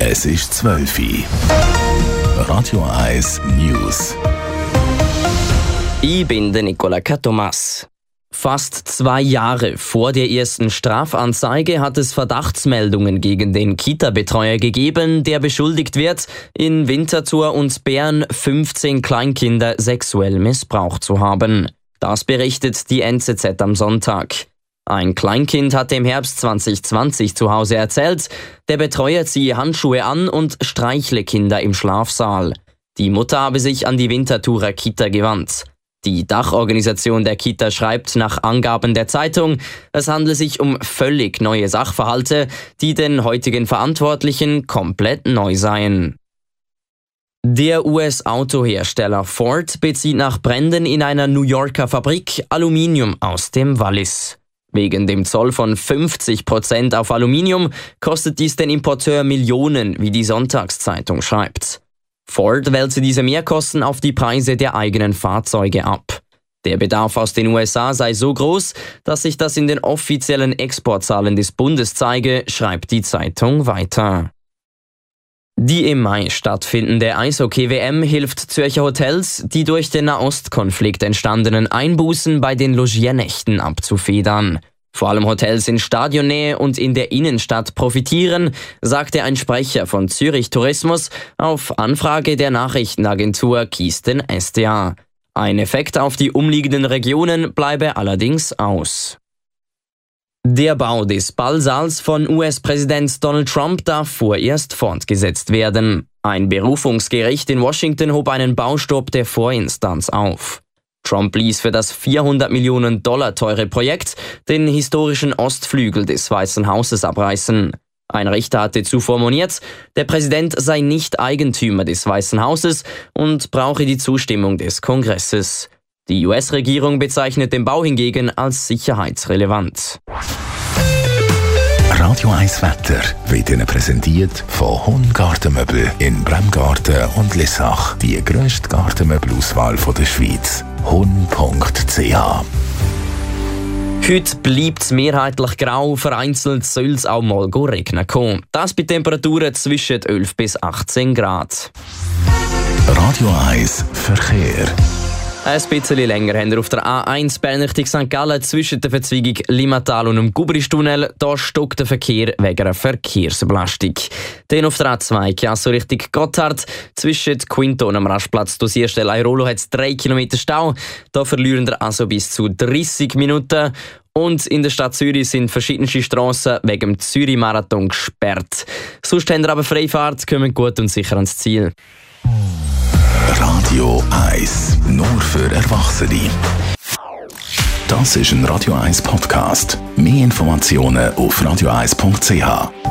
Es ist 12 Uhr. Radio 1 News. Ich bin der Nicola Catomas. Fast 2 Jahre vor der ersten Strafanzeige hat es Verdachtsmeldungen gegen den Kita-Betreuer gegeben, der beschuldigt wird, in Winterthur und Bern 15 Kleinkinder sexuell missbraucht zu haben. Das berichtet die NZZ am Sonntag. Ein Kleinkind hatte im Herbst 2020 zu Hause erzählt, der Betreuer ziehe Handschuhe an und streichle Kinder im Schlafsaal. Die Mutter habe sich an die Winterthurer Kita gewandt. Die Dachorganisation der Kita schreibt nach Angaben der Zeitung, es handle sich um völlig neue Sachverhalte, die den heutigen Verantwortlichen komplett neu seien. Der US-Autohersteller Ford bezieht nach Bränden in einer New Yorker Fabrik Aluminium aus dem Wallis. Wegen dem Zoll von 50% auf Aluminium kostet dies den Importeur Millionen, wie die Sonntagszeitung schreibt. Ford wälze diese Mehrkosten auf die Preise der eigenen Fahrzeuge ab. Der Bedarf aus den USA sei so groß, dass sich das in den offiziellen Exportzahlen des Bundes zeige, schreibt die Zeitung weiter. Die im Mai stattfindende Eishockey-WM hilft Zürcher Hotels, die durch den Nahostkonflikt entstandenen Einbußen bei den Logiernächten abzufedern. Vor allem Hotels in Stadionnähe und in der Innenstadt profitieren, sagte ein Sprecher von Zürich Tourismus auf Anfrage der Nachrichtenagentur Kisten SDA. Ein Effekt auf die umliegenden Regionen bleibe allerdings aus. Der Bau des Ballsaals von US-Präsident Donald Trump darf vorerst fortgesetzt werden. Ein Berufungsgericht in Washington hob einen Baustopp der Vorinstanz auf. Trump ließ für das $400 Millionen teure Projekt den historischen Ostflügel des Weißen Hauses abreißen. Ein Richter hatte zuvor moniert, der Präsident sei nicht Eigentümer des Weißen Hauses und brauche die Zustimmung des Kongresses. Die US-Regierung bezeichnet den Bau hingegen als sicherheitsrelevant. Radio 1 Wetter wird Ihnen präsentiert von Hun Gartenmöbel in Bremgarten und Lissach. Die grösste Gartenmöbelauswahl der Schweiz. hun.ch. Heute bleibt es mehrheitlich grau, vereinzelt soll es auch mal regnen kommen. Das bei Temperaturen zwischen 11 bis 18 Grad. Radio 1 Verkehr. Ein bisschen länger haben wir auf der A1 Bern Richtung St. Gallen zwischen der Verzweigung Limmatal und dem Gubristunnel. Da stockt der Verkehr wegen einer Verkehrsbelastung. Dann auf der A2 Chiasso Richtung Gotthard zwischen Quinto und dem Rastplatz Dosierstelle Airolo hat es 3 Kilometer Stau. Da verlieren wir also bis zu 30 Minuten. Und in der Stadt Zürich sind verschiedene Strassen wegen dem Zürich-Marathon gesperrt. Sonst haben wir aber Freifahrt, kommen gut und sicher ans Ziel. Radio 1, nur für Erwachsene. Das ist ein Radio 1 Podcast. Mehr Informationen auf radio1.ch.